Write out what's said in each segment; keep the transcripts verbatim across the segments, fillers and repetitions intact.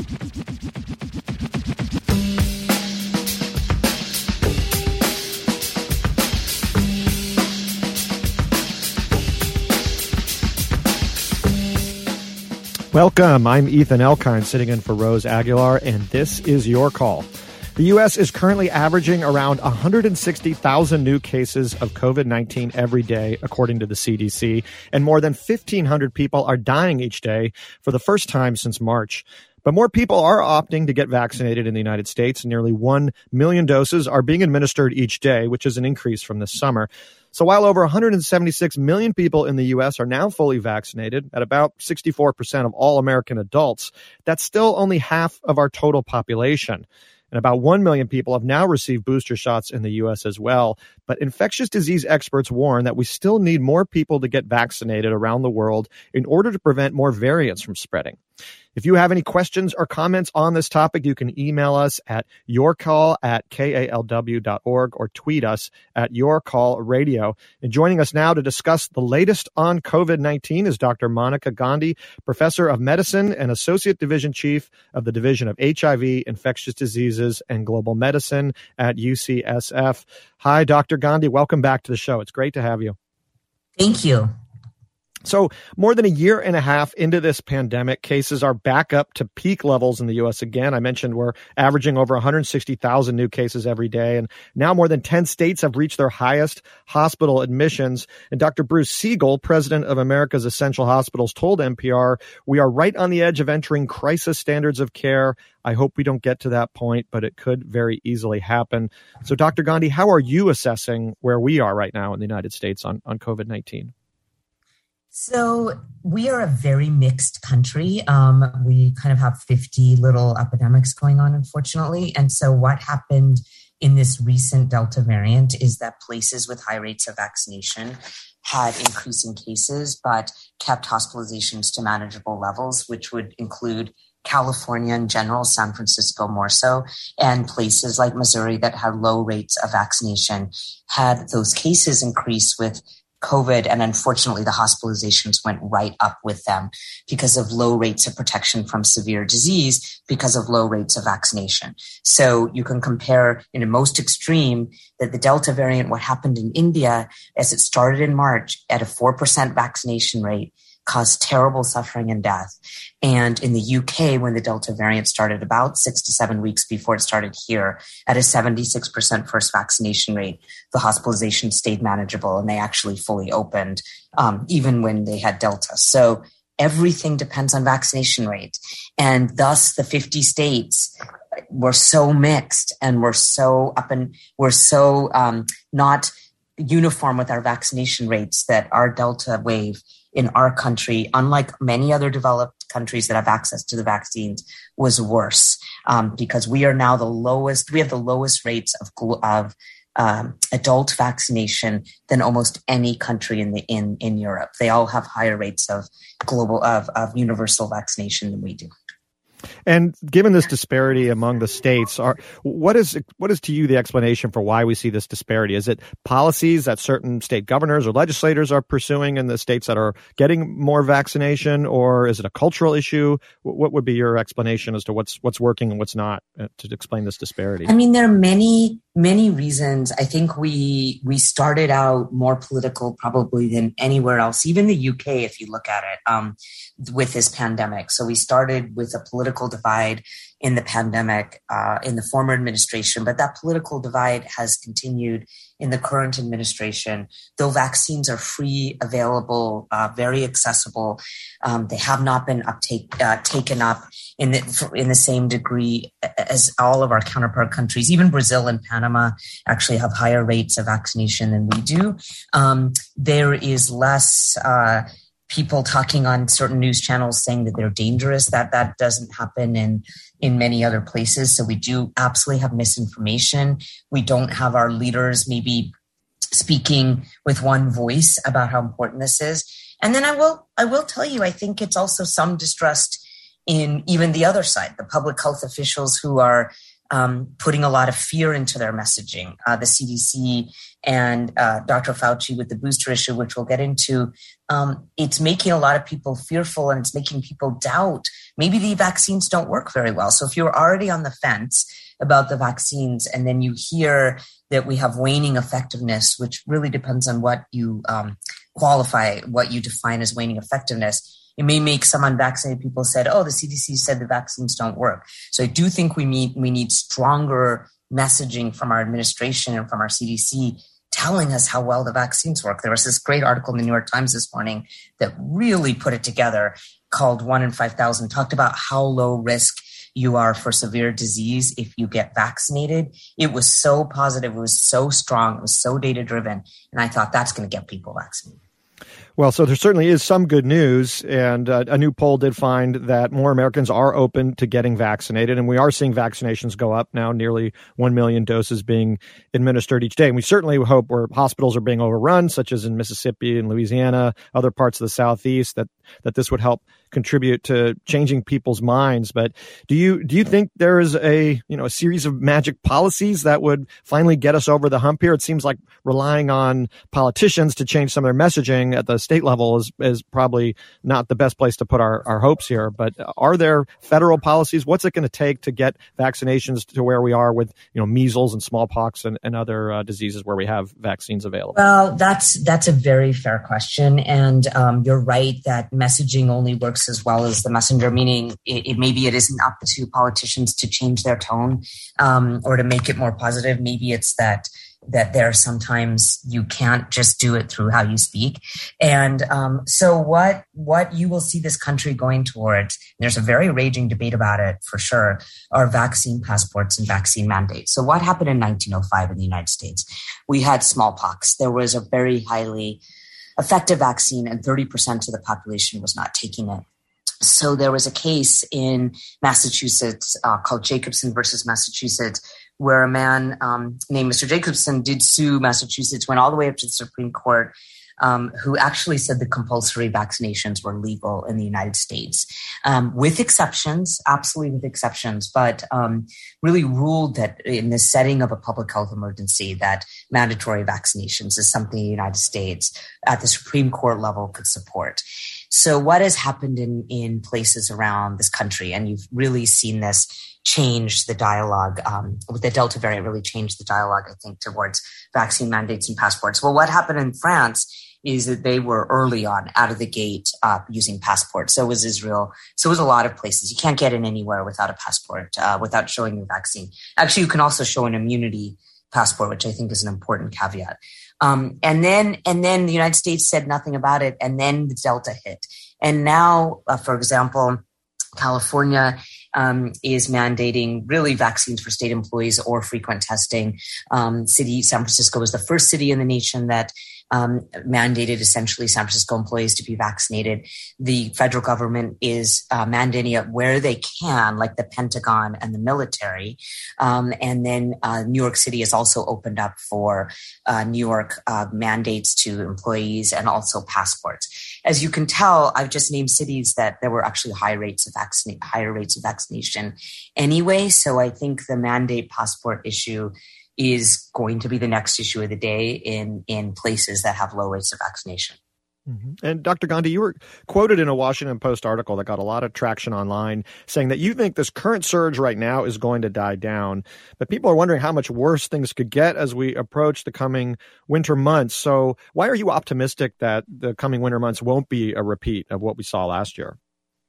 Welcome. I'm Ethan Elkind, sitting in for Rose Aguilar, and this is Your Call. The U S is currently averaging around one hundred sixty thousand new cases of COVID nineteen every day, according to the C D C, and more than fifteen hundred people are dying each day for the first time since March. But more people are opting to get vaccinated in the United States. Nearly one million doses are being administered each day, which is an increase from this summer. So while over one hundred seventy-six million people in the U S are now fully vaccinated, at about sixty-four percent of all American adults, that's still only half of our total population. And about one million people have now received booster shots in the U S as well. But infectious disease experts warn that we still need more people to get vaccinated around the world in order to prevent more variants from spreading. If you have any questions or comments on this topic, you can email us at yourcall at K A L W dot org or tweet us at yourcallradio. And joining us now to discuss the latest on COVID nineteen is Doctor Monica Gandhi, Professor of Medicine and Associate Division Chief of the Division of H I V, Infectious Diseases, and Global Medicine at U C S F. Hi, Doctor Gandhi. Welcome back to the show. It's great to have you. Thank you. So more than a year and a half into this pandemic, cases are back up to peak levels in the U S again. I mentioned we're averaging over one hundred sixty thousand new cases every day. And now more than ten states have reached their highest hospital admissions. And Doctor Bruce Siegel, president of America's Essential Hospitals, told N P R, "We are right on the edge of entering crisis standards of care. I hope we don't get to that point, but it could very easily happen." So Doctor Gandhi, how are you assessing where we are right now in the United States on, on COVID nineteen? So we are a very mixed country. Um, we kind of have fifty little epidemics going on, unfortunately. And so what happened in this recent Delta variant is that places with high rates of vaccination had increasing cases, but kept hospitalizations to manageable levels, which would include California in general, San Francisco more so, and places like Missouri that had low rates of vaccination had those cases increase with COVID, and unfortunately the hospitalizations went right up with them because of low rates of protection from severe disease because of low rates of vaccination. So you can compare in the most extreme that the Delta variant, what happened in India as it started in March at a four percent vaccination rate, caused terrible suffering and death. And in the U K, when the Delta variant started about six to seven weeks before it started here, at a seventy-six percent first vaccination rate, the hospitalization stayed manageable and they actually fully opened, um, even when they had Delta. So everything depends on vaccination rate. And thus the fifty states were so mixed and we're so up and we're so um, not uniform with our vaccination rates that our Delta wave in our country, unlike many other developed countries that have access to the vaccines, was worse um, because we are now the lowest, we have the lowest rates of, of um, adult vaccination than almost any country in the in, in Europe. They all have higher rates of global of, of universal vaccination than we do. And given this disparity among the states, are, what is what is to you the explanation for why we see this disparity? Is it policies that certain state governors or legislators are pursuing in the states that are getting more vaccination, or is it a cultural issue? What would be your explanation as to what's what's working and what's not to explain this disparity? I mean, there are many, many reasons. I think we we started out more political probably than anywhere else, even the U K, if you look at it, um, with this pandemic. So we started with a political divide in the pandemic uh, in the former administration, but that political divide has continued in the current administration. Though vaccines are free, available, uh, very accessible, um, they have not been uptake, uh, taken up in the, in the same degree as all of our counterpart countries. Even Brazil and Panama actually have higher rates of vaccination than we do. Um, there is less uh, people talking on certain news channels saying that they're dangerous. That that doesn't happen in in many other places. So we do absolutely have misinformation. We don't have our leaders maybe speaking with one voice about how important this is. And then I will I will tell you, I think it's also some distrust in even the other side, the public health officials who are um, putting a lot of fear into their messaging. Uh, the C D C and uh, Doctor Fauci with the booster issue, which we'll get into, um, it's making a lot of people fearful, and it's making people doubt maybe the vaccines don't work very well. So if you're already on the fence about the vaccines, and then you hear that we have waning effectiveness, which really depends on what you um, qualify, what you define as waning effectiveness. It may make some unvaccinated people said, oh, the C D C said the vaccines don't work. So I do think we need, we need stronger messaging from our administration and from our C D C telling us how well the vaccines work. There was this great article in the New York Times this morning that really put it together, called One in five thousand, talked about how low risk you are for severe disease if you get vaccinated. It was so positive. It was so strong. It was so data driven. And I thought that's going to get people vaccinated. Well, so there certainly is some good news, and uh, a new poll did find that more Americans are open to getting vaccinated, and we are seeing vaccinations go up now, nearly one million doses being administered each day. And we certainly hope where hospitals are being overrun, such as in Mississippi and Louisiana, other parts of the Southeast, that, that this would help contribute to changing people's minds. But do you do you think there is a you know a series of magic policies that would finally get us over the hump here? It seems like relying on politicians to change some of their messaging at the state level is is probably not the best place to put our, our hopes here. But are there federal policies? What's it going to take to get vaccinations to where we are with you know measles and smallpox and, and other uh, diseases where we have vaccines available? Well, that's that's a very fair question, and um, you're right that messaging only works as well as the messenger, meaning it, it maybe it isn't up to politicians to change their tone um, or to make it more positive. Maybe it's that that there sometimes you can't just do it through how you speak. And um, so what what you will see this country going towards, there's a very raging debate about it for sure, are vaccine passports and vaccine mandates. So what happened in nineteen oh five in the United States? We had smallpox. There was a very highly effective vaccine, and thirty percent of the population was not taking it. So there was a case in Massachusetts uh, called Jacobson versus Massachusetts, where a man um, named Mister Jacobson did sue Massachusetts, went all the way up to the Supreme Court, um, who actually said the compulsory vaccinations were legal in the United States, um, with exceptions, absolutely with exceptions, but um, really ruled that in the setting of a public health emergency, that mandatory vaccinations is something the United States at the Supreme Court level could support. So what has happened in, in places around this country, and you've really seen this change the dialogue um, with the Delta variant, really changed the dialogue, I think, towards vaccine mandates and passports. Well, what happened in France is that they were early on out of the gate uh, using passports. So was Israel. So was a lot of places. You can't get in anywhere without a passport, uh, without showing your vaccine. Actually, you can also show an immunity passport, which I think is an important caveat. Um, and then, and then the United States said nothing about it. And then the Delta hit. And now, uh, for example, California um, is mandating really vaccines for state employees or frequent testing. Um, city, San Francisco was the first city in the nation that um, mandated essentially San Francisco employees to be vaccinated. The federal government is uh, mandating it where they can, like the Pentagon and the military. Um, and then uh, New York City has also opened up for uh, New York uh, mandates to employees and also passports. As you can tell, I've just named cities that there were actually high rates of vaccine, higher rates of vaccination anyway. So I think the mandate passport issue is going to be the next issue of the day in, in places that have low rates of vaccination. Mm-hmm. And Doctor Gandhi, you were quoted in a Washington Post article that got a lot of traction online saying that you think this current surge right now is going to die down, but people are wondering how much worse things could get as we approach the coming winter months. So why are you optimistic that the coming winter months won't be a repeat of what we saw last year?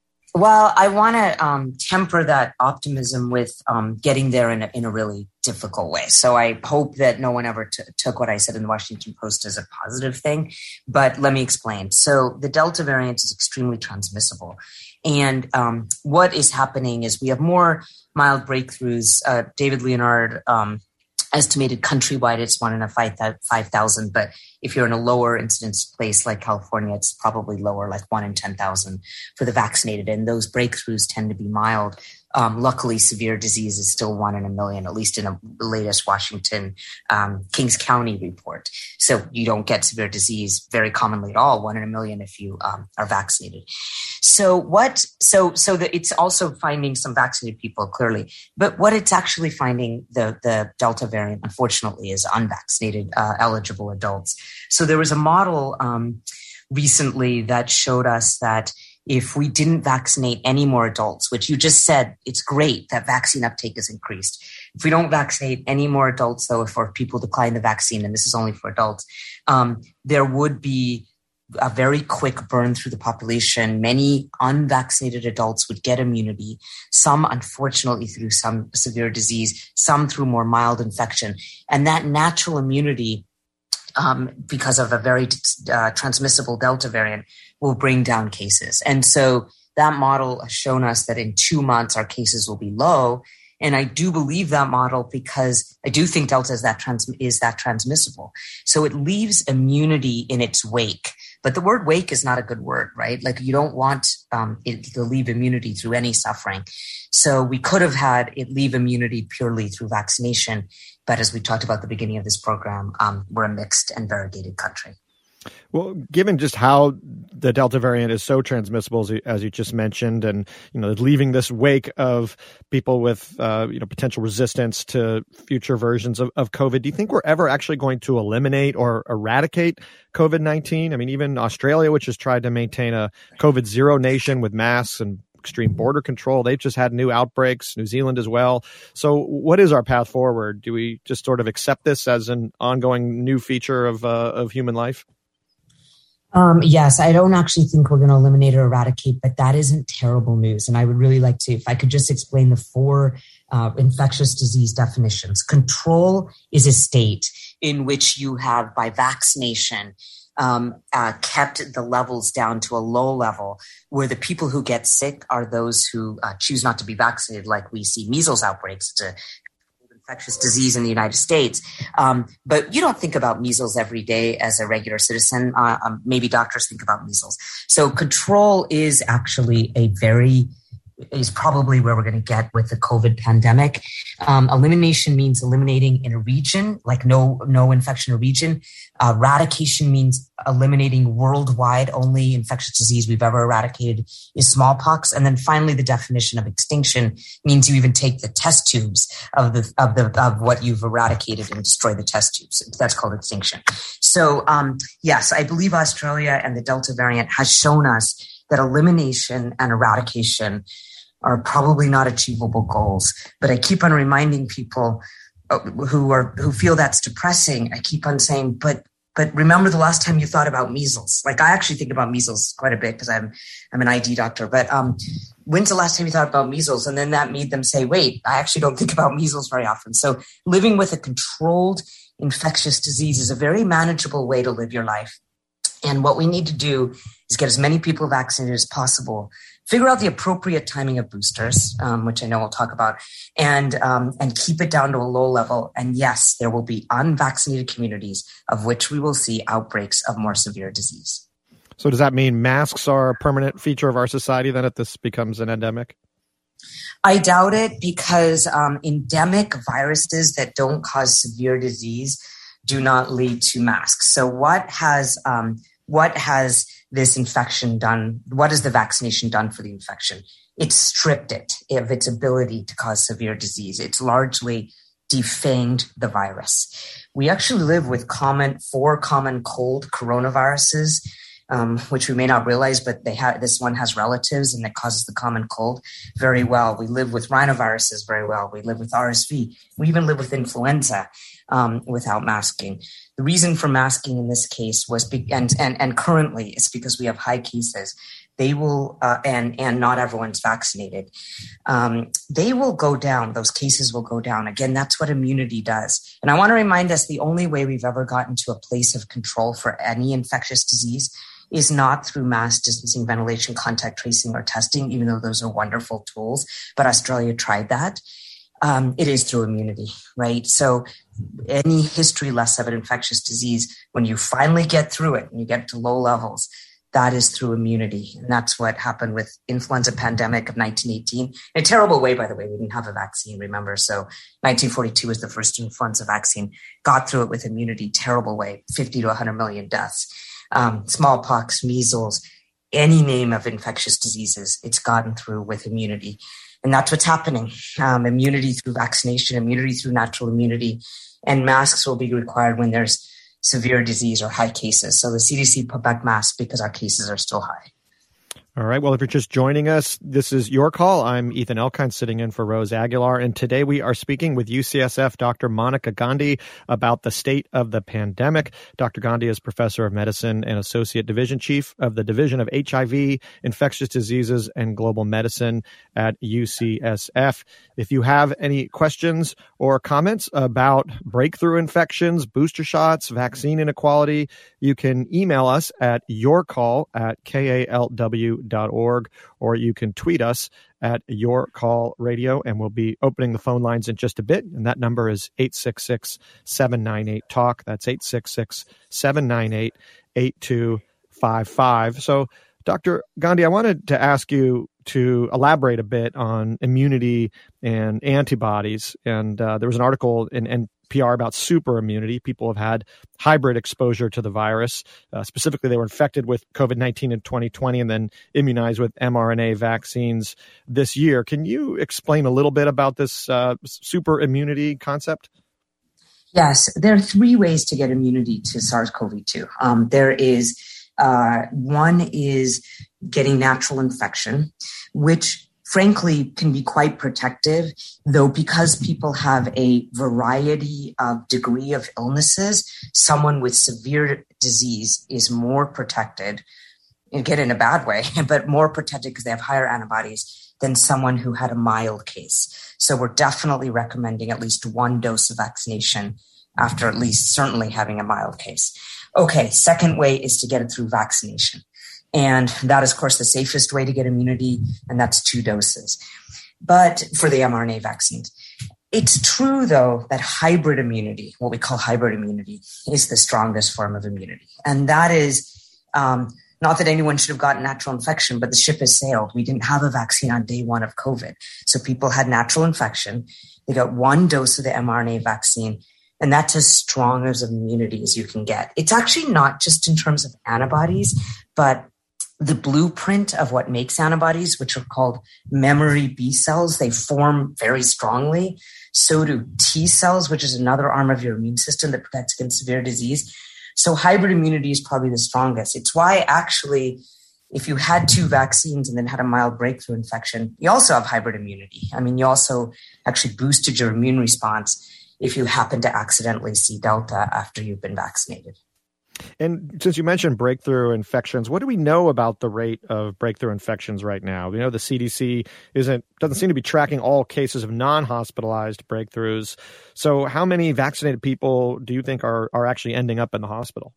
Well, I want to um, temper that optimism with um, getting there in a, in a really difficult way. So I hope that no one ever t- took what I said in the Washington Post as a positive thing. But let me explain. So the Delta variant is extremely transmissible. And um, what is happening is we have more mild breakthroughs. Uh, David Leonard um, estimated countrywide it's one in a five thousand, but if you're in a lower incidence place like California, it's probably lower, like one in ten thousand for the vaccinated. And those breakthroughs tend to be mild. Um, luckily, severe disease is still one in a million, at least in the latest Washington um, Kings County report. So you don't get severe disease very commonly at all, one in a million if you um, are vaccinated. So what? So so that it's also finding some vaccinated people clearly, but what it's actually finding the the Delta variant, unfortunately, is unvaccinated uh, eligible adults. So there was a model um, recently that showed us that if we didn't vaccinate any more adults, which you just said, it's great that vaccine uptake has increased. If we don't vaccinate any more adults, though, if our people decline the vaccine, and this is only for adults, um, there would be a very quick burn through the population. Many unvaccinated adults would get immunity, some unfortunately through some severe disease, some through more mild infection. And that natural immunity, um, because of a very uh, transmissible Delta variant, will bring down cases. And so that model has shown us that in two months, our cases will be low. And I do believe that model because I do think Delta is that, trans- is that transmissible. So it leaves immunity in its wake. But the word wake is not a good word, right? Like you don't want um, it to leave immunity through any suffering. So we could have had it leave immunity purely through vaccination. But as we talked about at the beginning of this program, um, we're a mixed and variegated country. Well, given just how the Delta variant is so transmissible, as you, as you just mentioned, and you know, leaving this wake of people with uh, you know potential resistance to future versions of, of COVID, do you think we're ever actually going to eliminate or eradicate COVID nineteen? I mean, even Australia, which has tried to maintain a COVID zero nation with masks and extreme border control, they've just had new outbreaks, New Zealand as well. So what is our path forward? Do we just sort of accept this as an ongoing new feature of uh, of human life? Um, yes, I don't actually think we're going to eliminate or eradicate, but that isn't terrible news. And I would really like to, if I could just explain the four uh, infectious disease definitions. Control is a state in which you have, by vaccination, um, uh, kept the levels down to a low level, where the people who get sick are those who uh, choose not to be vaccinated, like we see measles outbreaks. It's a infectious disease in the United States. Um, but you don't think about measles every day as a regular citizen. Uh, um, maybe doctors think about measles. So control is actually a very, is probably where we're going to get with the COVID pandemic. Um, elimination means eliminating in a region, like no, no infection in a region. Uh, eradication means eliminating worldwide. Only infectious disease we've ever eradicated is smallpox. And then finally, the definition of extinction means you even take the test tubes of the, of the, of what you've eradicated and destroy the test tubes. That's called extinction. So, um, yes, I believe Australia and the Delta variant has shown us that elimination and eradication are probably not achievable goals. But I keep on reminding people who are who feel that's depressing. I keep on saying, but but remember the last time you thought about measles. Like I actually think about measles quite a bit because I'm I'm an I D doctor. But um, when's the last time you thought about measles? And then that made them say, wait, I actually don't think about measles very often. So living with a controlled infectious disease is a very manageable way to live your life. And what we need to do is get as many people vaccinated as possible, figure out the appropriate timing of boosters, um, which I know we'll talk about, and um, and keep it down to a low level. And yes, there will be unvaccinated communities of which we will see outbreaks of more severe disease. So does that mean masks are a permanent feature of our society then if this becomes an endemic? I doubt it because um, endemic viruses that don't cause severe disease do not lead to masks. So what has um, what has this infection done? What has the vaccination done for the infection? It's stripped it of its ability to cause severe disease. It's largely defanged the virus. We actually live with common four common cold coronaviruses, um, which we may not realize, but they have this one has relatives and it causes the common cold very well. We live with rhinoviruses very well. We live with R S V. We even live with influenza um, without masking. The reason for masking in this case was, be- and, and, and currently it's because we have high cases. They will, uh, and, and not everyone's vaccinated. Um, they will go down. Those cases will go down. Again, that's what immunity does. And I want to remind us the only way we've ever gotten to a place of control for any infectious disease is not through mass distancing, ventilation, contact tracing, or testing, even though those are wonderful tools. But Australia tried that. Um, it is through immunity, right? So any history less of an infectious disease, when you finally get through it and you get to low levels, that is through immunity. And that's what happened with influenza pandemic of nineteen eighteen. In a terrible way, by the way, we didn't have a vaccine, remember? So nineteen forty-two was the first influenza vaccine, got through it with immunity, terrible way, fifty to one hundred million deaths. Um, smallpox, measles, any name of infectious diseases, it's gotten through with immunity. And that's what's happening. Um, immunity through vaccination, immunity through natural immunity, and masks will be required when there's severe disease or high cases. So the C D C put back masks because our cases are still high. All right. Well, if you're just joining us, this is Your Call. I'm Ethan Elkind sitting in for Rose Aguilar. And today we are speaking with U C S F Doctor Monica Gandhi about the state of the pandemic. Doctor Gandhi is professor of medicine and associate division chief of the Division of H I V, Infectious Diseases, and Global Medicine at U C S F. If you have any questions or comments about breakthrough infections, booster shots, vaccine inequality, you can email us at yourcall at K A L W dot org, or you can tweet us at Your Call Radio, and we'll be opening the phone lines in just a bit. And that number is eight six six, seven nine eight, talk. That's eight six six, seven nine eight, eight two five five. So, Doctor Gandhi, I wanted to ask you to elaborate a bit on immunity and antibodies. And uh, there was an article in N P R about super immunity. People have had hybrid exposure to the virus. Uh, specifically, they were infected with COVID nineteen in twenty twenty and then immunized with mRNA vaccines this year. Can you explain a little bit about this uh, super immunity concept? Yes, there are three ways to get immunity to SARS-C o V two. Um, there is uh, one is getting natural infection, which frankly can be quite protective, though because people have a variety of degree of illnesses, someone with severe disease is more protected, again in a bad way, but more protected because they have higher antibodies than someone who had a mild case. So we're definitely recommending at least one dose of vaccination after at least certainly having a mild case. Okay, second way is to get it through vaccination. And that is, of course, the safest way to get immunity, and that's two doses. But for the mRNA vaccines, it's true, though, that hybrid immunity, what we call hybrid immunity, is the strongest form of immunity. And that is um, not that anyone should have gotten natural infection, but the ship has sailed. We didn't have a vaccine on day one of COVID. So people had natural infection. They got one dose of the mRNA vaccine, and that's as strong as immunity as you can get. It's actually not just in terms of antibodies, but the blueprint of what makes antibodies, which are called memory B cells, they form very strongly. So do T cells, which is another arm of your immune system that protects against severe disease. So hybrid immunity is probably the strongest. It's why actually, if you had two vaccines and then had a mild breakthrough infection, you also have hybrid immunity. I mean, you also actually boosted your immune response if you happen to accidentally see Delta after you've been vaccinated. And since you mentioned breakthrough infections, what do we know about the rate of breakthrough infections right now? We know the C D C isn't doesn't seem to be tracking all cases of non-hospitalized breakthroughs. So how many vaccinated people do you think are, are actually ending up in the hospital?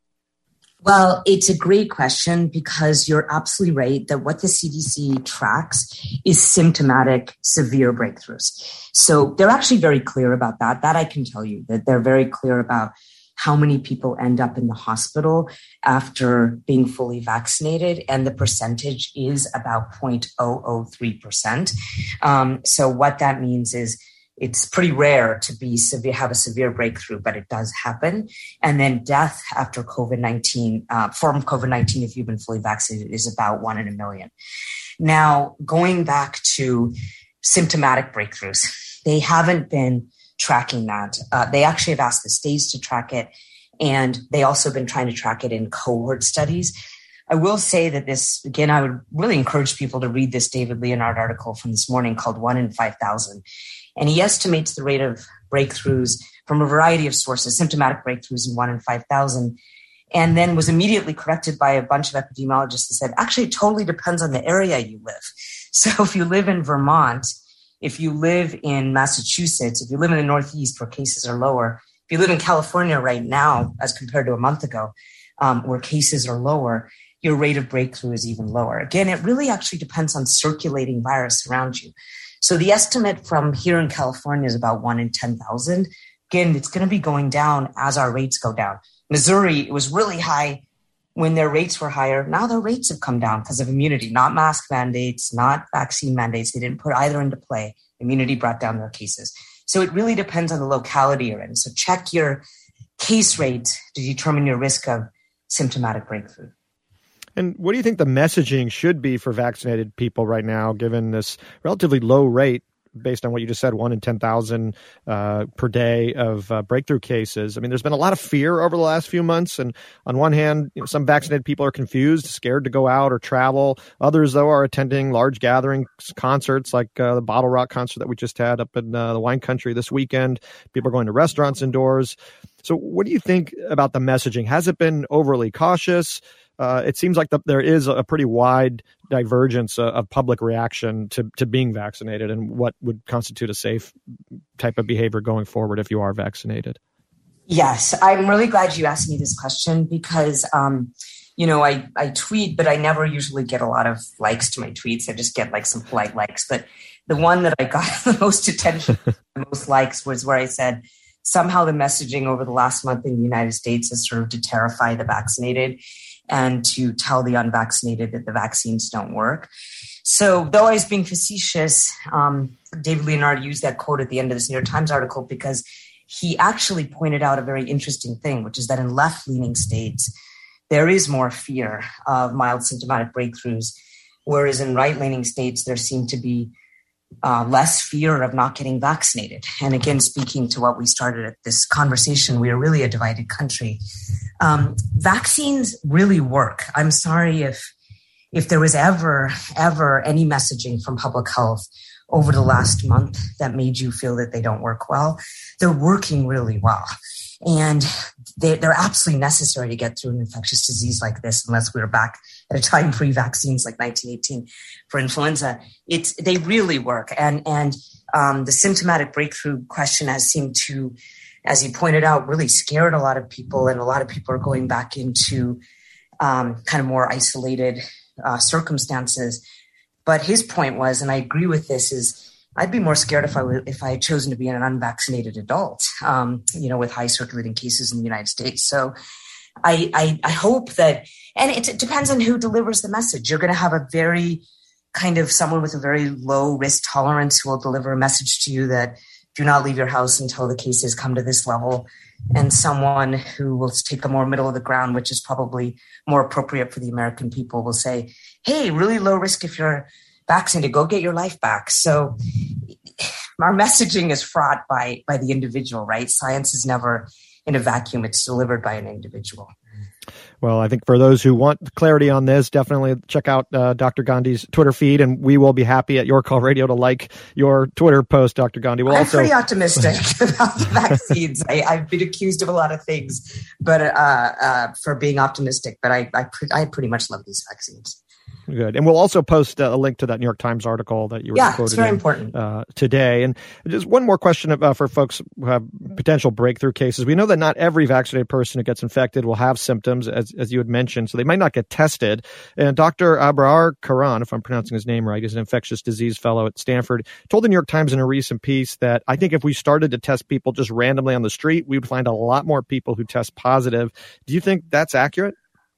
Well, it's a great question because you're absolutely right that what the C D C tracks is symptomatic severe breakthroughs. So they're actually very clear about that. That I can tell you, that they're very clear about how many people end up in the hospital after being fully vaccinated, and the percentage is about zero point zero zero three percent. Um, so what that means is it's pretty rare to be severe, have a severe breakthrough, but it does happen. And then death after COVID nineteen, uh, from COVID nineteen, if you've been fully vaccinated, is about one in a million. Now, going back to symptomatic breakthroughs, they haven't been tracking that. Uh, they actually have asked the states to track it, and they also been trying to track it in cohort studies. I will say that this, again, I would really encourage people to read this David Leonard article from this morning called One in five thousand. And he estimates the rate of breakthroughs from a variety of sources, symptomatic breakthroughs in one in five thousand, and then was immediately corrected by a bunch of epidemiologists that said, actually, it totally depends on the area you live. So if you live in Vermont, if you live in Massachusetts, if you live in the Northeast where cases are lower, if you live in California right now, as compared to a month ago, um, where cases are lower, your rate of breakthrough is even lower. Again, it really actually depends on circulating virus around you. So the estimate from here in California is about one in ten thousand. Again, it's going to be going down as our rates go down. Missouri, it was really high when their rates were higher, now their rates have come down because of immunity, not mask mandates, not vaccine mandates. They didn't put either into play. Immunity brought down their cases. So it really depends on the locality you're in. So check your case rate to determine your risk of symptomatic breakthrough. And what do you think the messaging should be for vaccinated people right now, given this relatively low rate, based on what you just said, one in ten thousand uh, per day of uh, breakthrough cases? I mean, there's been a lot of fear over the last few months. And on one hand, you know, some vaccinated people are confused, scared to go out or travel. Others, though, are attending large gatherings, concerts like uh, the Bottle Rock concert that we just had up in uh, the wine country this weekend. People are going to restaurants indoors. So what do you think about the messaging? Has it been overly cautious? Uh, it seems like the, there is a pretty wide divergence uh, of public reaction to, to being vaccinated and what would constitute a safe type of behavior going forward if you are vaccinated. Yes, I'm really glad you asked me this question because, um, you know, I, I tweet, but I never usually get a lot of likes to my tweets. I just get like some polite likes. But the one that I got the most attention, the most likes was where I said, somehow the messaging over the last month in the United States has served to terrify the vaccinated and to tell the unvaccinated that the vaccines don't work. So though I was being facetious, um, David Leonard used that quote at the end of this New York Times article because he actually pointed out a very interesting thing, which is that in left-leaning states, there is more fear of mild symptomatic breakthroughs, whereas in right-leaning states, there seemed to be Uh, less fear of not getting vaccinated. And again, speaking to what we started at this conversation, we are really a divided country. Um, vaccines really work. I'm sorry if if there was ever, ever any messaging from public health over the last month that made you feel that they don't work well. They're working really well. And they, they're absolutely necessary to get through an infectious disease like this, unless we were back at a time pre-vaccines like nineteen eighteen for influenza. It's they really work. And, and um, the symptomatic breakthrough question has seemed to, as you pointed out, really scared a lot of people. And a lot of people are going back into um, kind of more isolated uh, circumstances. But his point was, and I agree with this, is I'd be more scared if I were, if I had chosen to be an unvaccinated adult, um, you know, with high circulating cases in the United States. So I, I, I hope that, and it, it depends on who delivers the message. You're going to have a very kind of someone with a very low risk tolerance who will deliver a message to you that do not leave your house until the cases come to this level. And someone who will take a more middle of the ground, which is probably more appropriate for the American people, will say, hey, really low risk if you're vaccinated, go get your life back. So our messaging is fraught by by the individual, right? Science is never in a vacuum. It's delivered by an individual. Well, I think for those who want clarity on this, definitely check out uh, Doctor Gandhi's Twitter feed, and we will be happy at Your Call Radio to like your Twitter post, Doctor Gandhi. We'll I'm also... pretty optimistic about the vaccines. I, I've been accused of a lot of things, but uh, uh, for being optimistic, but I, I, pre- I pretty much love these vaccines. Good. And we'll also post a link to that New York Times article that you were yeah, quoted it's very in, important. Uh, today. And just one more question uh, for folks who have potential breakthrough cases. We know that not every vaccinated person who gets infected will have symptoms, as, as you had mentioned, so they might not get tested. And Doctor Abrar Karan, if I'm pronouncing his name right, is an infectious disease fellow at Stanford, told the New York Times in a recent piece that I think if we started to test people just randomly on the street, we would find a lot more people who test positive. Do you think that's accurate?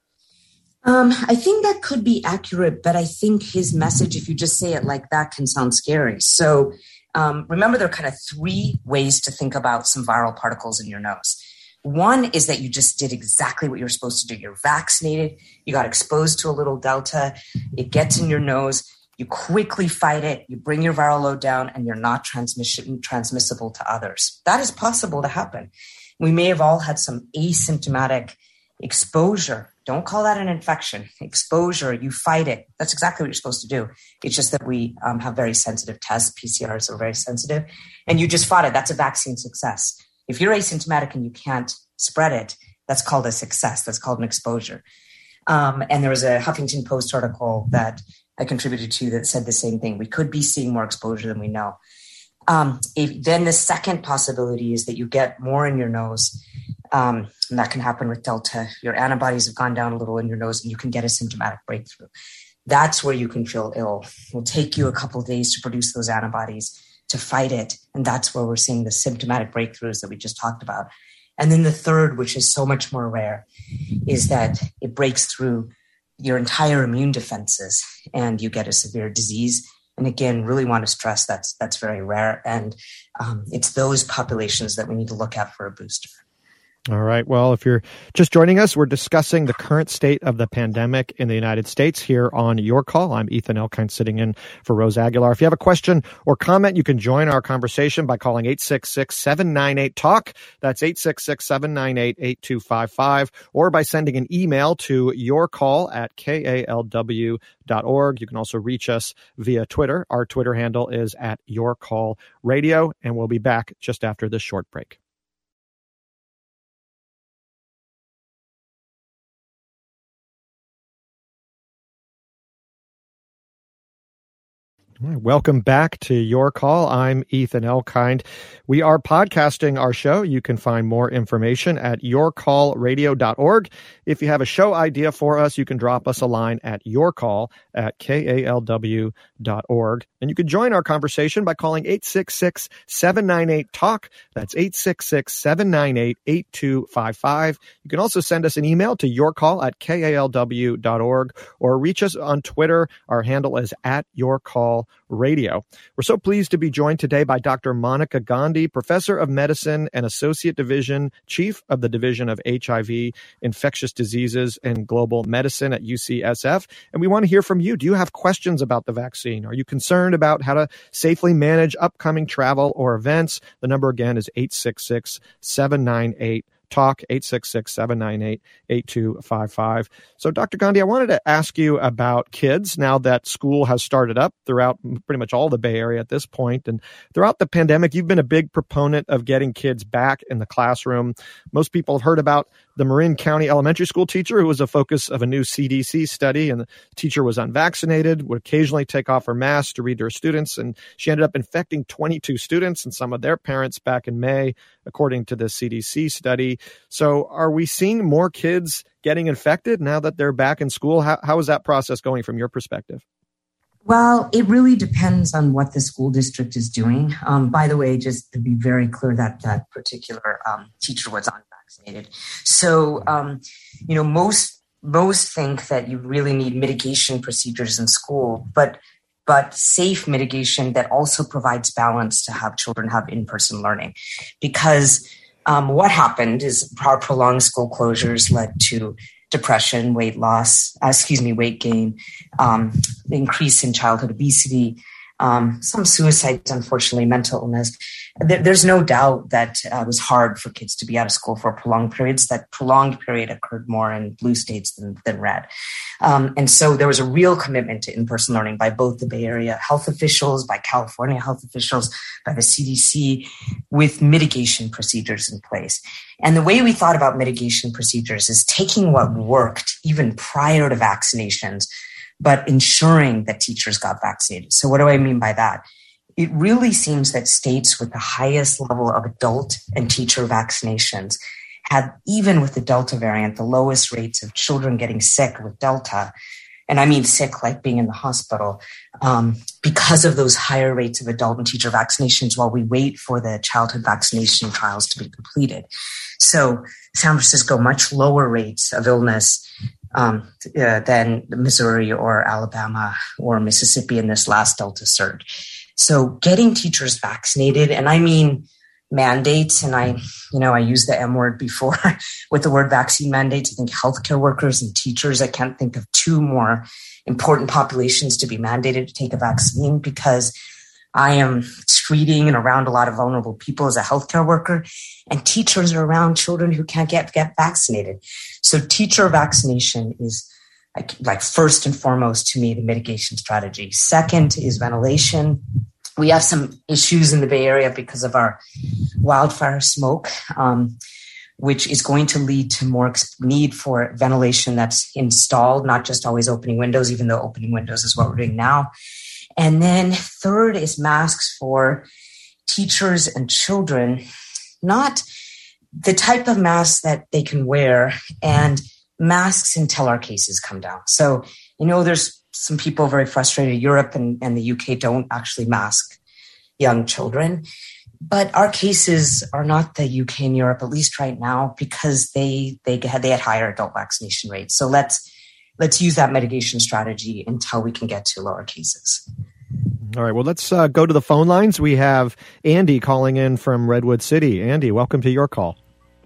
Um, I think that could be accurate, but I think his message, if you just say it like that, can sound scary. So um, remember, there are kind of three ways to think about some viral particles in your nose. One is that you just did exactly what you're supposed to do. You're vaccinated. You got exposed to a little Delta. It gets in your nose. You quickly fight it. You bring your viral load down, and you're not transmission transmissible to others. That is possible to happen. We may have all had some asymptomatic exposure. Don't call that an infection. Exposure, you fight it. That's exactly what you're supposed to do. It's just that we um, have very sensitive tests. P C Rs are very sensitive. And you just fought it. That's a vaccine success. If you're asymptomatic and you can't spread it, that's called a success. That's called an exposure. Um, and there was a Huffington Post article that I contributed to that said the same thing. We could be seeing more exposure than we know. Um, if, then the second possibility is that you get more in your nose. Um, and that can happen with Delta. Your antibodies have gone down a little in your nose and you can get a symptomatic breakthrough. That's where you can feel ill. It will take you a couple of days to produce those antibodies to fight it. And that's where we're seeing the symptomatic breakthroughs that we just talked about. And then the third, which is so much more rare, is that it breaks through your entire immune defenses and you get a severe disease. And again, really want to stress that's that's very rare. And um, it's those populations that we need to look at for a booster. All right. Well, if you're just joining us, we're discussing the current state of the pandemic in the United States here on Your Call. I'm Ethan Elkind, sitting in for Rose Aguilar. If you have a question or comment, you can join our conversation by calling eight six six, seven nine eight, talk. That's eight six six, seven nine eight, eight two five five, or by sending an email to yourcall at K A L W dot org. You can also reach us via Twitter. Our Twitter handle is at Your Call Radio, and we'll be back just after this short break. Welcome back to Your Call. I'm Ethan Elkind. We are podcasting our show. You can find more information at your call radio dot org. If you have a show idea for us, you can drop us a line at yourcall at K A L W dot org. And you can join our conversation by calling eight six six, seven nine eight, talk. That's eight six six, seven nine eight, eight two five five. You can also send us an email to yourcall at K A L W dot org or reach us on Twitter. Our handle is at yourcall radio. We're so pleased to be joined today by Doctor Monica Gandhi, Professor of Medicine and Associate Division Chief of the Division of H I V, Infectious Diseases, and Global Medicine at U C S F. And we want to hear from you. Do you have questions about the vaccine? Are you concerned about how to safely manage upcoming travel or events? The number again is eight six six, seven nine eight, talk, eight six six, seven nine eight, eight two five five. So, Doctor Gandhi, I wanted to ask you about kids now that school has started up throughout pretty much all the Bay Area at this point. And throughout the pandemic, you've been a big proponent of getting kids back in the classroom. Most people have heard about the Marin County elementary school teacher who was a focus of a new C D C study, and the teacher was unvaccinated, would occasionally take off her mask to read to her students, and she ended up infecting twenty-two students and some of their parents back in May, according to the C D C study. So are we seeing more kids getting infected now that they're back in school? How, how is that process going from your perspective? Well, it really depends on what the school district is doing. Um, by the way, just to be very clear, that that particular um, teacher was unvaccinated. So, um, you know, most most think that you really need mitigation procedures in school, but but safe mitigation that also provides balance to have children have in-person learning. Because um, what happened is our prolonged school closures led to depression, weight loss, uh, excuse me, weight gain, um, increase in childhood obesity, um, some suicides, unfortunately, mental illness. There, there's no doubt that uh, it was hard for kids to be out of school for prolonged periods. That prolonged period occurred more in blue states than, than red. Um, and so there was a real commitment to in-person learning by both the Bay Area health officials, by California health officials, by the C D C, with mitigation procedures in place. And the way we thought about mitigation procedures is taking what worked even prior to vaccinations, but ensuring that teachers got vaccinated. So what do I mean by that? It really seems that states with the highest level of adult and teacher vaccinations had, even with the Delta variant, the lowest rates of children getting sick with Delta. And I mean sick like being in the hospital, um, because of those higher rates of adult and teacher vaccinations while we wait for the childhood vaccination trials to be completed. So San Francisco, much lower rates of illness um, uh, than Missouri or Alabama or Mississippi in this last Delta surge. So getting teachers vaccinated, and I mean mandates, and I, you know, I used the M word before with the word vaccine mandates. I think healthcare workers and teachers, I can't think of two more important populations to be mandated to take a vaccine, because I am treating and around a lot of vulnerable people as a healthcare worker, and teachers are around children who can't get, get vaccinated. So teacher vaccination is like, like first and foremost to me, the mitigation strategy. Second is ventilation. We have some issues in the Bay Area because of our wildfire smoke, um, which is going to lead to more need for ventilation that's installed, not just always opening windows, even though opening windows is what we're doing now. And then third is masks for teachers and children, not the type of masks that they can wear, and masks until our cases come down. So, you know, there's some people very frustrated. Europe and, and the U K don't actually mask young children. But our cases are not the U K and Europe, at least right now, because they they had they had higher adult vaccination rates. So let's let's use that mitigation strategy until we can get to lower cases. All right. Well, let's uh, go to the phone lines. We have Andy calling in from Redwood City. Andy, welcome to your call.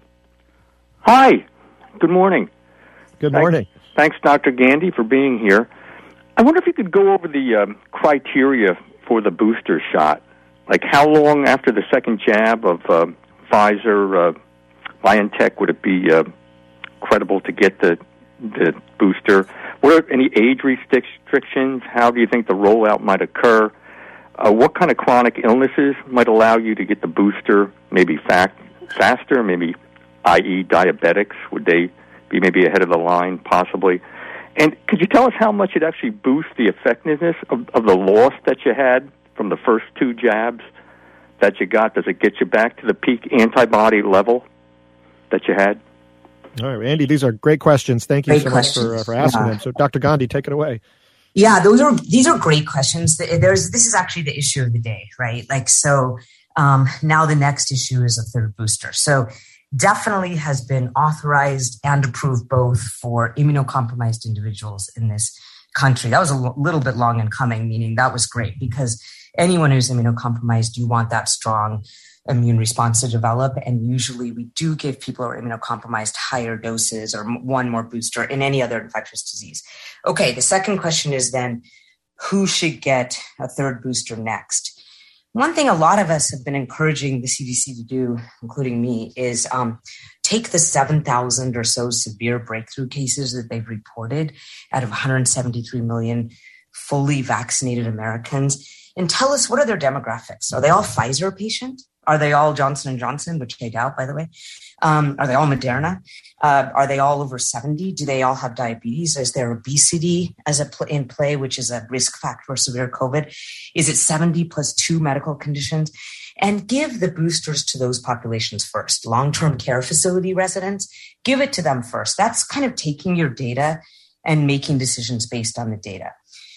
Hi. Good morning. Good morning. Thanks, Thanks Doctor Gandy, for being here. I wonder if you could go over the um, criteria for the booster shot. Like how long after the second jab of uh, Pfizer, uh, BioNTech, would it be uh, credible to get the the booster? What are any age restrictions? How do you think the rollout might occur? Uh, what kind of chronic illnesses might allow you to get the booster maybe fact, faster, maybe that is diabetics? Would they be maybe ahead of the line, possibly? And could you tell us how much it actually boosts the effectiveness of, of the loss that you had from the first two jabs that you got? Does it get you back to the peak antibody level that you had? All right, Andy, these are great questions. Thank you great so questions. much for, uh, for asking yeah. them. So, Doctor Gandhi, take it away. Yeah, those are these are great questions. There's this is actually the issue of the day, right? Like, so um, now the next issue is a third booster. So, definitely has been authorized and approved both for immunocompromised individuals in this country. That was a l- little bit long in coming, meaning that was great because anyone who's immunocompromised, you want that strong immune response to develop. And usually we do give people who are immunocompromised higher doses or one more booster in any other infectious disease. Okay, the second question is then, who should get a third booster next? One thing a lot of us have been encouraging the C D C to do, including me, is um, take the seven thousand or so severe breakthrough cases that they've reported out of one hundred seventy-three million fully vaccinated Americans and tell us, what are their demographics? Are they all Pfizer patients? Are they all Johnson and Johnson, which I doubt, by the way? Um, are they all Moderna? Uh, are they all over seventy? Do they all have diabetes? Is there obesity as a pl- in play, which is a risk factor for severe COVID? Is it seventy plus two medical conditions? And give the boosters to those populations first. Long-term care facility residents, give it to them first. That's kind of taking your data and making decisions based on the data.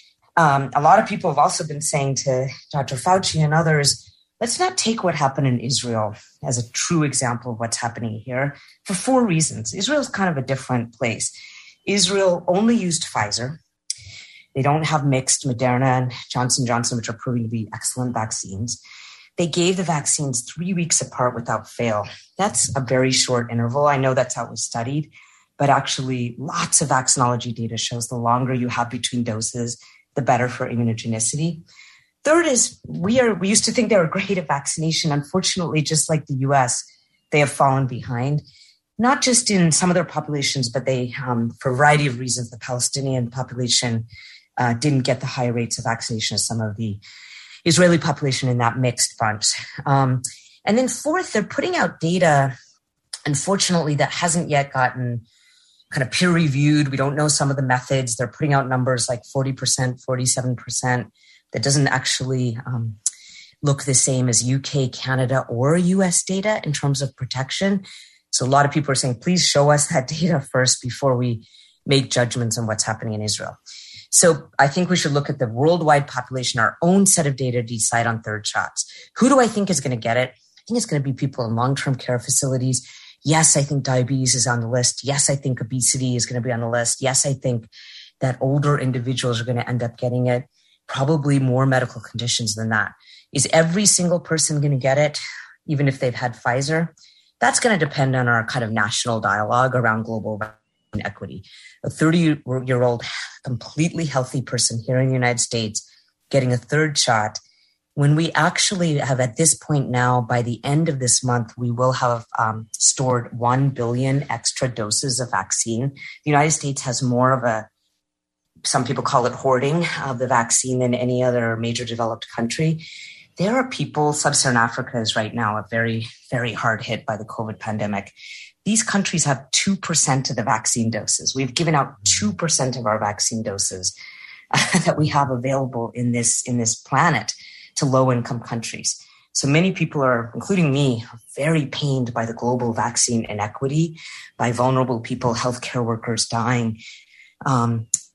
Um, a lot of people have also been saying to Doctor Fauci and others, let's not take what happened in Israel as a true example of what's happening here for four reasons. Israel is kind of a different place. Israel only used Pfizer. They don't have mixed Moderna and Johnson and Johnson, which are proving to be excellent vaccines. They gave the vaccines three weeks apart without fail. That's a very short interval. I know that's how it was studied, but actually lots of vaccinology data shows the longer you have between doses, the better for immunogenicity. Third is we are we used to think they were great at vaccination. Unfortunately, just like the U S, they have fallen behind, not just in some of their populations, but they, um, for a variety of reasons, the Palestinian population uh, didn't get the high rates of vaccination as some of the Israeli population in that mixed bunch. Um, and then fourth, they're putting out data, unfortunately, that hasn't yet gotten kind of peer reviewed. We don't know some of the methods. They're putting out numbers like forty percent, forty-seven percent. That doesn't actually um, look the same as U K, Canada, or U S data in terms of protection. So a lot of people are saying, please show us that data first before we make judgments on what's happening in Israel. So I think we should look at the worldwide population, our own set of data to decide on third shots. Who do I think is going to get it? I think it's going to be people in long-term care facilities. Yes, I think diabetes is on the list. Yes, I think obesity is going to be on the list. Yes, I think that older individuals are going to end up getting it. Probably more medical conditions than that. Is every single person going to get it, even if they've had Pfizer? That's going to depend on our kind of national dialogue around global vaccine equity. A thirty-year-old completely healthy person here in the United States getting a third shot, when we actually have at this point now, by the end of this month, we will have um, stored one billion extra doses of vaccine. The United States has more of a, some people call it hoarding of the vaccine than any other major developed country. There are people, Sub-Saharan Africa is right now a very, very hard hit by the COVID pandemic. These countries have two percent of the vaccine doses. We've given out two percent of our vaccine doses uh, that we have available in this, in this planet to low-income countries. So many people are, including me, very pained by the global vaccine inequity, by vulnerable people, healthcare workers dying. Um,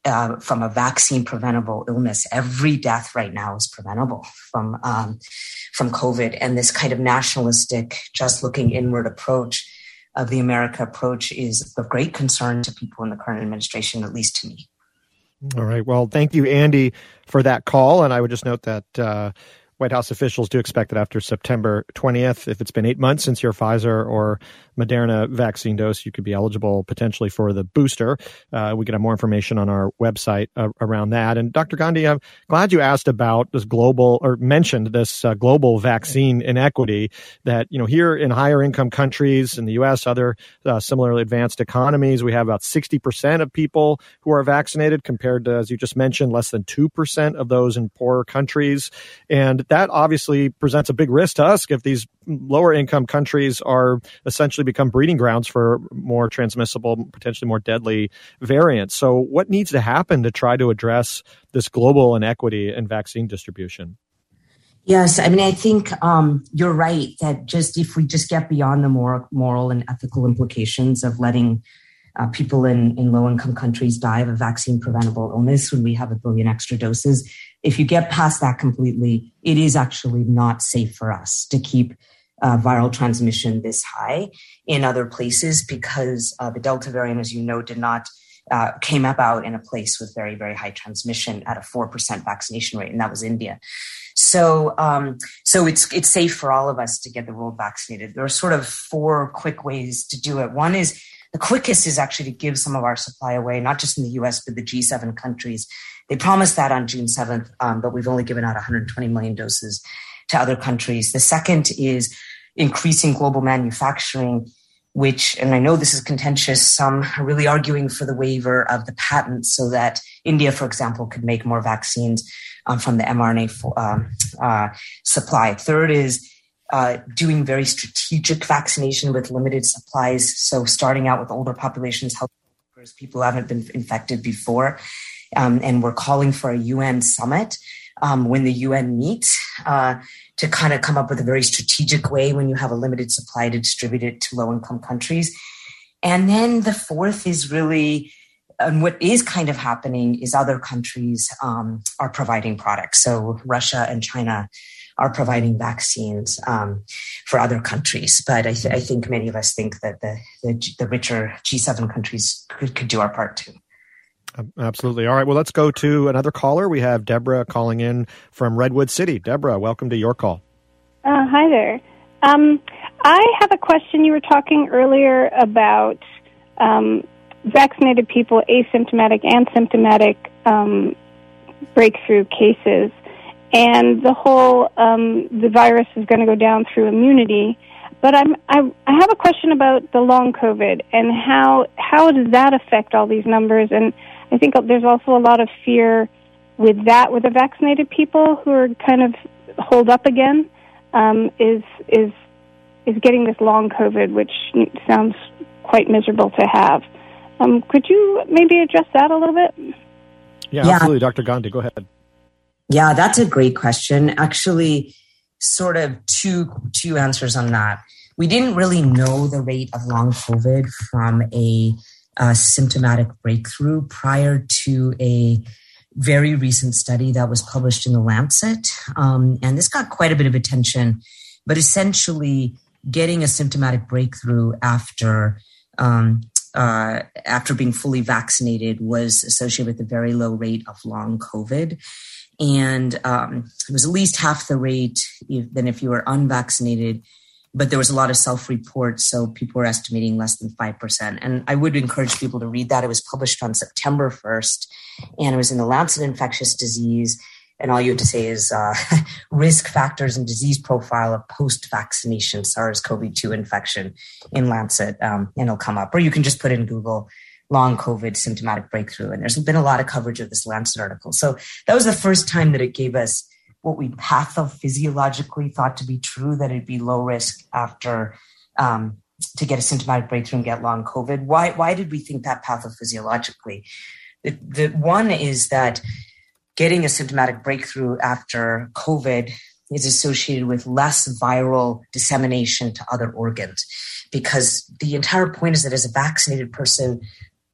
uh, from a vaccine preventable illness. Every death right now is preventable from um, from COVID. And this kind of nationalistic, just looking inward approach of the America approach is of great concern to people in the current administration, at least to me. All right. Well, thank you, Andy, for that call. And I would just note that uh, White House officials do expect that after September twentieth, if it's been eight months since your Pfizer or Moderna vaccine dose, you could be eligible potentially for the booster. Uh, we could have more information on our website uh, around that. And Doctor Gandhi, I'm glad you asked about this global, or mentioned this uh, global vaccine inequity that, you know, here in higher income countries in the U S, other uh, similarly advanced economies, we have about sixty percent of people who are vaccinated compared to, as you just mentioned, less than two percent of those in poorer countries. And that obviously presents a big risk to us if these lower income countries are essentially become breeding grounds for more transmissible, potentially more deadly variants. So what needs to happen to try to address this global inequity in vaccine distribution? Yes, I mean, I think um, you're right that just if we just get beyond the moral, moral and ethical implications of letting uh, people in, in low-income countries die of a vaccine-preventable illness when we have a billion extra doses, if you get past that completely, it is actually not safe for us to keep Uh, viral transmission this high in other places because uh, the Delta variant, as you know, did not uh, came about in a place with very, very high transmission at a four percent vaccination rate, and that was India. So, um, so it's it's safe for all of us to get the world vaccinated. There are sort of four quick ways to do it. One is the quickest is actually to give some of our supply away, not just in the U S, but the G seven countries. They promised that on June seventh, um, but we've only given out one hundred twenty million doses to other countries. The second is increasing global manufacturing, which, and I know this is contentious, some are really arguing for the waiver of the patent so that India, for example, could make more vaccines um, from the mRNA um, uh, supply. Third is uh, doing very strategic vaccination with limited supplies. So starting out with older populations, health workers, people who haven't been infected before. Um, and we're calling for a U N summit um, when the U N meets uh, to kind of come up with a very strategic way when you have a limited supply to distribute it to low-income countries. And then the fourth is really, and what is kind of happening is other countries um, are providing products. So Russia and China are providing vaccines um, for other countries. But I, th- I think many of us think that the, the, the richer G seven countries could, could do our part too. Absolutely. All right. Well, let's go to another caller. We have Deborah calling in from Redwood City. Deborah, welcome to your call. Uh, hi there. Um, I have a question. You were talking earlier about um, vaccinated people, asymptomatic and symptomatic um, breakthrough cases, and the whole um, the virus is going to go down through immunity. But I'm, I, I have a question about the long COVID and how how does that affect all these numbers? And I think there's also a lot of fear with that, with the vaccinated people who are kind of holed up again, um, is is is getting this long COVID, which sounds quite miserable to have. Um, could you maybe address that a little bit? Yeah, yeah, absolutely. Doctor Gandhi, go ahead. Yeah, that's a great question. Actually, sort of two two answers on that. We didn't really know the rate of long COVID from a uh, symptomatic breakthrough prior to a very recent study that was published in The Lancet. Um, and this got quite a bit of attention, but essentially getting a symptomatic breakthrough after um, uh, after being fully vaccinated was associated with a very low rate of long COVID. And um, it was at least half the rate if, than if you were unvaccinated. But there was a lot of self-reports, so people were estimating less than five percent. And I would encourage people to read that. It was published on September first, and it was in the Lancet Infectious Disease. And all you have to say is uh, risk factors and disease profile of post-vaccination SARS-C o V two infection in Lancet, um, and it'll come up. Or you can just put in Google long COVID symptomatic breakthrough. And there's been a lot of coverage of this Lancet article. So that was the first time that it gave us what we pathophysiologically thought to be true, that it'd be low risk after um, to get a symptomatic breakthrough and get long COVID. Why, why did we think that pathophysiologically? The, the one is that getting a symptomatic breakthrough after COVID is associated with less viral dissemination to other organs, because the entire point is that as a vaccinated person,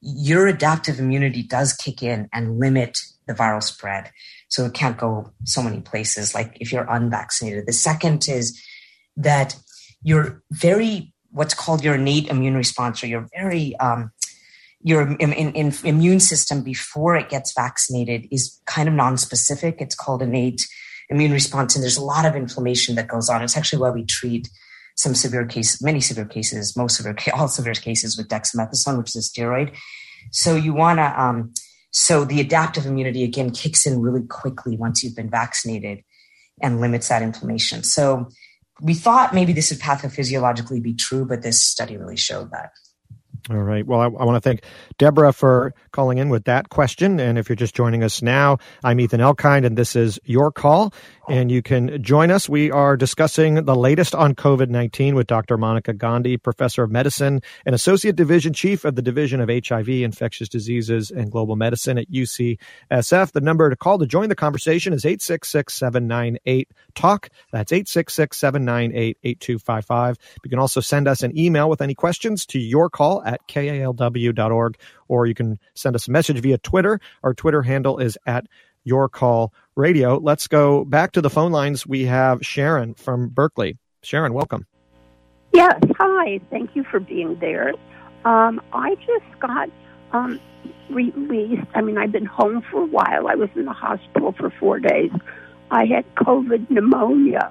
your adaptive immunity does kick in and limit the viral spread. So it can't go so many places like if you're unvaccinated. The second is that you're very, what's called your innate immune response, or your very, um, your in, in, in immune system before it gets vaccinated is kind of nonspecific. It's called innate immune response. And there's a lot of inflammation that goes on. It's actually why we treat some severe cases, many severe cases, most severe, all severe cases with dexamethasone, which is a steroid. So you want to, um, so the adaptive immunity again kicks in really quickly once you've been vaccinated and limits that inflammation. So we thought maybe this would pathophysiologically be true, but this study really showed that. All right. Well, I, I want to thank Deborah for calling in with that question. And if you're just joining us now, I'm Ethan Elkind, and this is Your Call. And you can join us. We are discussing the latest on COVID nineteen with Doctor Monica Gandhi, Professor of Medicine and Associate Division Chief of the Division of H I V, Infectious Diseases, and Global Medicine at U C S F. The number to call to join the conversation is eight six six, seven nine eight, talk. That's eight six six, seven nine eight, eight two five five. You can also send us an email with any questions to yourcall at K A L W dot org, or you can send us a message via Twitter. Our Twitter handle is at Your Call Radio. Let's go back to the phone lines. We have Sharon from Berkeley. Sharon, welcome. Yes, hi. Thank you for being there. Um, I just got um, released. I mean, I've been home for a while. I was in the hospital for four days. I had COVID pneumonia,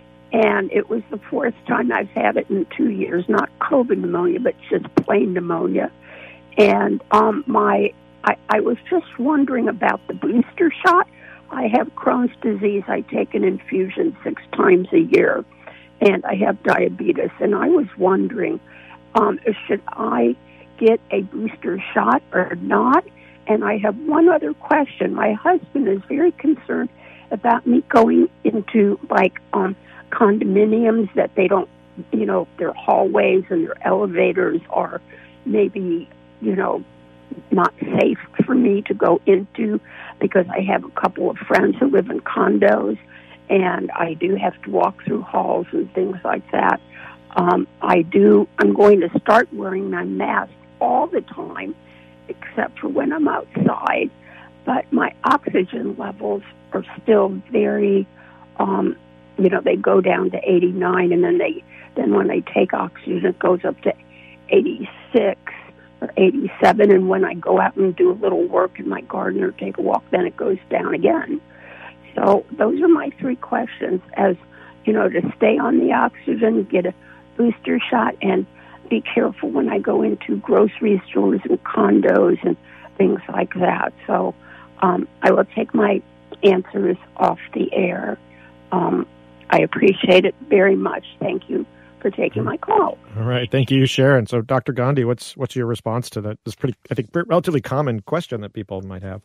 and it was the fourth time I've had it in two years. Not COVID pneumonia, but just plain pneumonia. And um, my I, I was just wondering about the booster shot. I have Crohn's disease. I take an infusion six times a year, and I have diabetes. And I was wondering, um, should I get a booster shot or not? And I have one other question. My husband is very concerned about me going into, like, um, condominiums that they don't, you know, their hallways and their elevators are maybe, you know, not safe for me to go into, because I have a couple of friends who live in condos, and I do have to walk through halls and things like that. Um, I do, I'm going to start wearing my mask all the time, except for when I'm outside, but my oxygen levels are still very, um, you know, they go down to eighty-nine, and then they, then when they take oxygen, it goes up to eighty-six or eighty-seven, and when I go out and do a little work in my garden or take a walk, then it goes down again. So those are my three questions, as, you know, to stay on the oxygen, get a booster shot, and be careful when I go into grocery stores and condos and things like that. So um, I will take my answers off the air. Um, I appreciate it very much. Thank you for taking my call. All right. Thank you, Sharon. So, Doctor Gandhi, what's what's your response to that? This pretty, I think, relatively common question that people might have.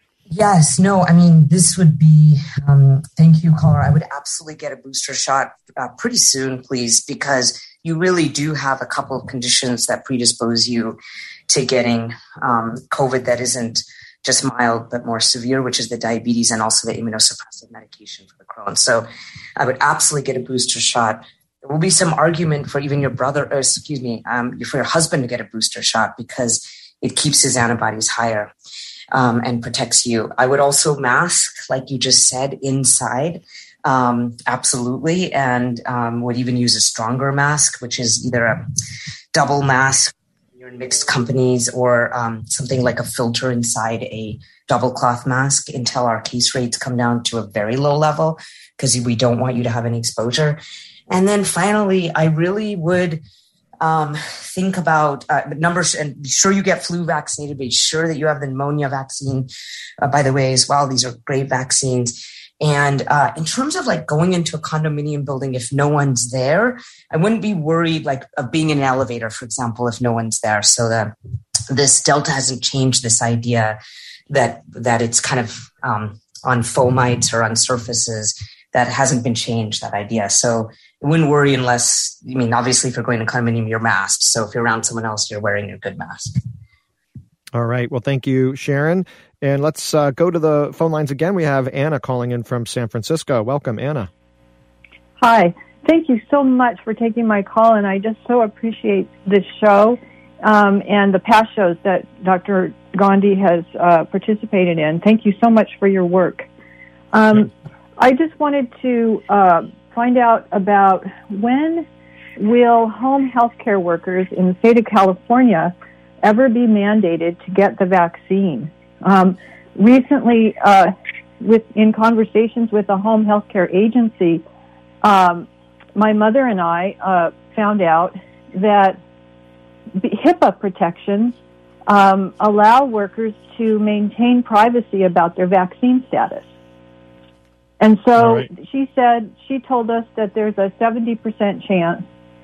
Yes, no, I mean, this would be, um, thank you, caller. I would absolutely get a booster shot uh, pretty soon, please, because you really do have a couple of conditions that predispose you to getting um, COVID that isn't just mild but more severe, which is the diabetes and also the immunosuppressive medication for the Crohn's. So I would absolutely get a booster shot. There will be some argument for even your brother, or excuse me, um, for your husband to get a booster shot because it keeps his antibodies higher um, and protects you. I would also mask, like you just said, inside, um, absolutely, and um, would even use a stronger mask, which is either a double mask you're in mixed companies, or um, something like a filter inside a double cloth mask until our case rates come down to a very low level, because we don't want you to have any exposure. And then finally, I really would um, think about uh, numbers, and be sure you get flu vaccinated. Be sure that you have the pneumonia vaccine, uh, by the way, as well. These are great vaccines. And uh, in terms of like going into a condominium building, if no one's there, I wouldn't be worried like of being in an elevator, for example, if no one's there. So that this Delta hasn't changed this idea that that it's kind of um, on fomites or on surfaces. That hasn't been changed, that idea. So I wouldn't worry unless, I mean, obviously if you're going to condominium, you're masked. So if you're around someone else, you're wearing a good mask. All right. Well, thank you, Sharon. And let's uh, go to the phone lines again. We have Anna calling in from San Francisco. Welcome, Anna. Hi. Thank you so much for taking my call, and I just so appreciate this show. um, and the past shows that Doctor Gandhi has uh, participated in. Thank you so much for your work. Um, I just wanted to uh, find out about when will home health care workers in the state of California ever be mandated to get the vaccine? Um, recently, uh, with in conversations with a home health care agency, um, my mother and I uh, found out that HIPAA protections um, allow workers to maintain privacy about their vaccine status. And so right. she said, she told us that there's a seventy percent chance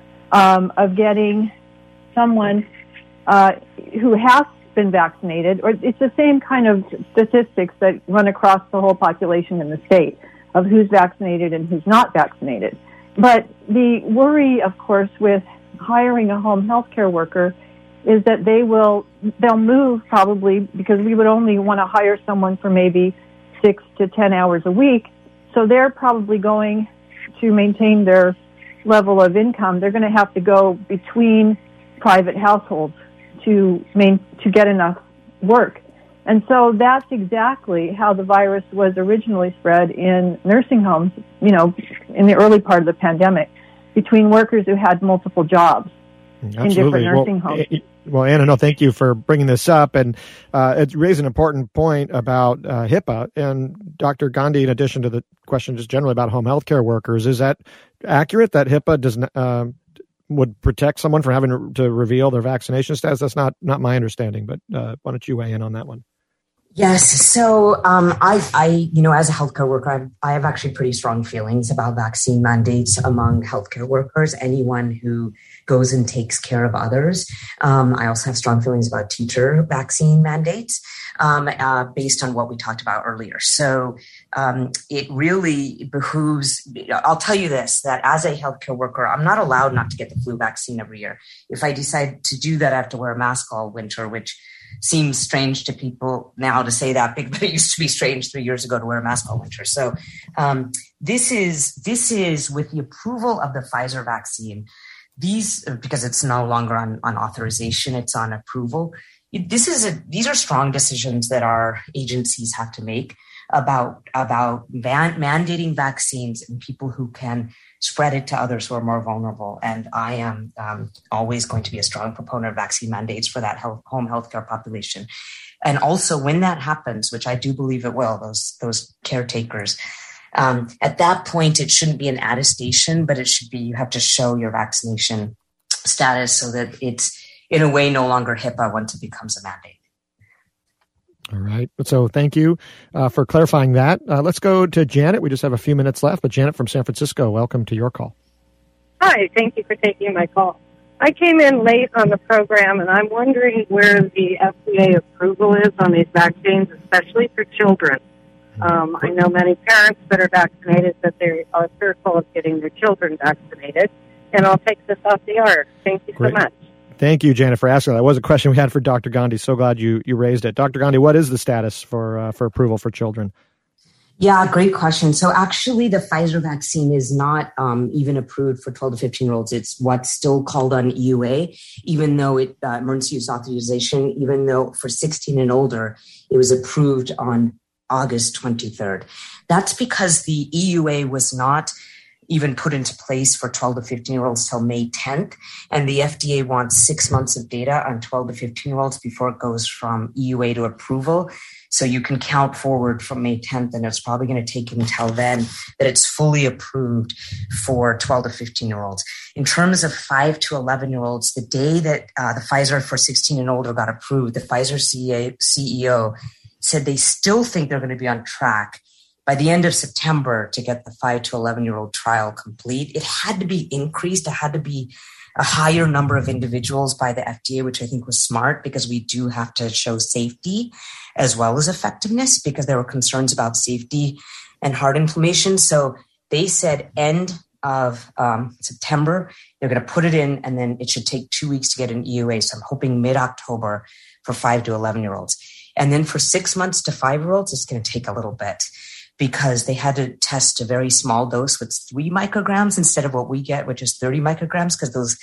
um, of getting someone uh, who has been vaccinated, or it's the same kind of statistics that run across the whole population in the state of who's vaccinated and who's not vaccinated. But the worry, of course, with hiring a home health care worker is that they will, they'll move probably, because we would only want to hire someone for maybe six to ten hours a week. So they're probably going to maintain their level of income. They're going to have to go between private households to main, to get enough work. And so that's exactly how the virus was originally spread in nursing homes, you know, in the early part of the pandemic, between workers who had multiple jobs. Absolutely. In different nursing well, homes. Well, Anna, no, thank you for bringing this up. And uh, it raised an important point about uh, HIPAA. And Doctor Gandhi, in addition to the question just generally about home health care workers, is that accurate that HIPAA does not, uh, would protect someone from having to reveal their vaccination status? That's not, not my understanding, but uh, why don't you weigh in on that one? Yes. So um, I, I, you know, as a healthcare worker, I've, I have actually pretty strong feelings about vaccine mandates among healthcare workers, anyone who goes and takes care of others. Um, I also have strong feelings about teacher vaccine mandates um, uh, based on what we talked about earlier. So um, it really behooves, I'll tell you this, that as a healthcare worker, I'm not allowed not to get the flu vaccine every year. If I decide to do that, I have to wear a mask all winter, which seems strange to people now to say that, but it used to be strange three years ago to wear a mask all winter. So um, this is this is with the approval of the Pfizer vaccine. These, because it's no longer on, on authorization, it's on approval. This is a these are strong decisions that our agencies have to make about about man, mandating vaccines and people who can spread it to others who are more vulnerable. And I am um, always going to be a strong proponent of vaccine mandates for that health, home healthcare population. And also when that happens, which I do believe it will, those, those caretakers, um, at that point, it shouldn't be an attestation, but it should be, you have to show your vaccination status so that it's in a way no longer HIPAA once it becomes a mandate. All right. So thank you uh, for clarifying that. Uh, let's go to Janet. We just have a few minutes left, but Janet from San Francisco, welcome to your call. Hi. Thank you for taking my call. I came in late on the program, and I'm wondering where the F D A approval is on these vaccines, especially for children. Um, I know many parents that are vaccinated that they are fearful of getting their children vaccinated, and I'll take this off the air. Thank you Great. so much. Thank you, Janet, for asking. That was a question we had for Doctor Gandhi. So glad you, you raised it. Doctor Gandhi, what is the status for uh, for approval for children? Yeah, great question. So actually, the Pfizer vaccine is not um, even approved for twelve to fifteen-year-olds. It's what's still called on E U A, even though it uh, emergency use authorization, even though for sixteen and older, it was approved on August twenty-third. That's because the E U A was not even put into place for twelve to fifteen-year-olds till May tenth. And the F D A wants six months of data on twelve to fifteen-year-olds before it goes from E U A to approval. So you can count forward from May tenth, and it's probably going to take until then that it's fully approved for twelve to fifteen-year-olds. In terms of five to eleven-year-olds, the day that uh, the Pfizer for sixteen and older got approved, the Pfizer C E O said they still think they're going to be on track by the end of September to get the five to eleven-year-old trial complete. It had to be increased. It had to be a higher number of individuals by the F D A, which I think was smart because we do have to show safety as well as effectiveness because there were concerns about safety and heart inflammation. So they said end of um, September, they're going to put it in, and then it should take two weeks to get an E U A. So I'm hoping mid-October for five to eleven-year-olds. And then for six months to five-year-olds, it's going to take a little bit, because they had to test a very small dose with three micrograms instead of what we get, which is thirty micrograms, because those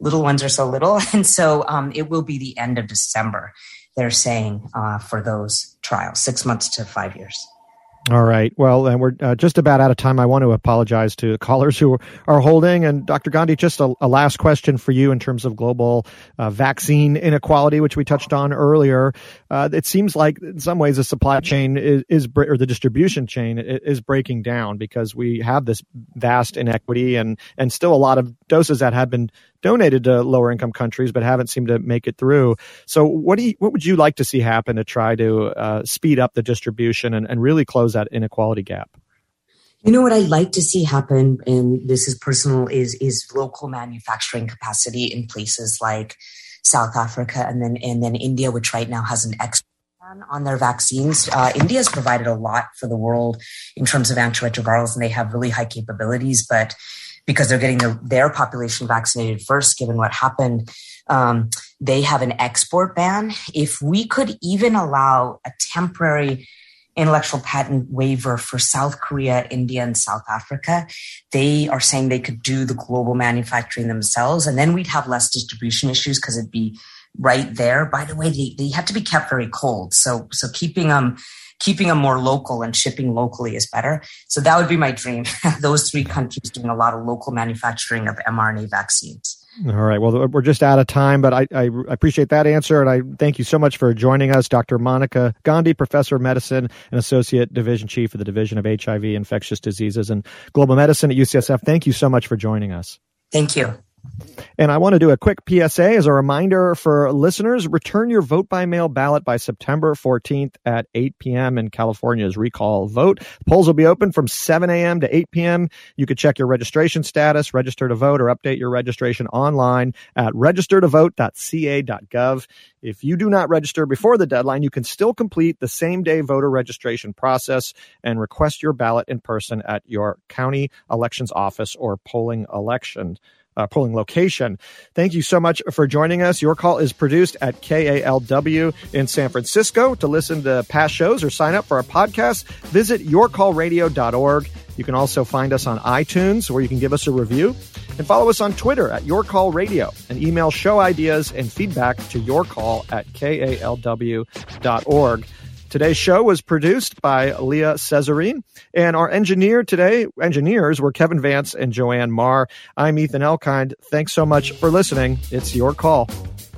little ones are so little. And so um, it will be the end of December, they're saying, uh, for those trials, six months to five years. All right. Well, and we're uh, just about out of time. I want to apologize to callers who are holding. And Doctor Gandhi, just a, a last question for you in terms of global uh, vaccine inequality, which we touched on earlier. Uh, it seems like in some ways the supply chain is, is or the distribution chain is breaking down because we have this vast inequity and, and still a lot of doses that have been donated to lower income countries, but haven't seemed to make it through. So what do you, what would you like to see happen to try to uh, speed up the distribution and, and really close that inequality gap? You know what I'd like to see happen, and this is personal, is is local manufacturing capacity in places like South Africa and then and then India, which right now has an export ban on their vaccines. Uh, India has provided a lot for the world in terms of antiretrovirals, and they have really high capabilities, but because they're getting their, their population vaccinated first, given what happened, um, they have an export ban. If we could even allow a temporary intellectual patent waiver for South Korea, India, and South Africa, they are saying they could do the global manufacturing themselves, and then we'd have less distribution issues because it'd be right there. By the way, they, they have to be kept very cold. So, so keeping them, keeping them more local and shipping locally is better. So that would be my dream. Those three countries doing a lot of local manufacturing of mRNA vaccines. All right. Well, we're just out of time, but I, I appreciate that answer. And I thank you so much for joining us, Doctor Monica Gandhi, Professor of Medicine and Associate Division Chief of the Division of H I V, Infectious Diseases, and Global Medicine at U C S F. Thank you so much for joining us. Thank you. And I want to do a quick P S A as a reminder for listeners. Return your vote-by-mail ballot by September fourteenth at eight p.m. in California's recall vote. Polls will be open from seven a.m. to eight p.m. You can check your registration status, register to vote, or update your registration online at register to vote dot c a dot gov. If you do not register before the deadline, you can still complete the same-day voter registration process and request your ballot in person at your county elections office or polling election. Uh, polling location. Thank you so much for joining us. Your Call is produced at K A L W in San Francisco. To listen to past shows or sign up for our podcast, visit your call radio dot org. You can also find us on iTunes, where you can give us a review, and follow us on Twitter at YourCallRadio, and email show ideas and feedback to yourcall at K A L W dot org. Today's show was produced by Leah Cesarine, and our engineer today, engineers were Kevin Vance and Joanne Marr. I'm Ethan Elkind. Thanks so much for listening. It's Your Call.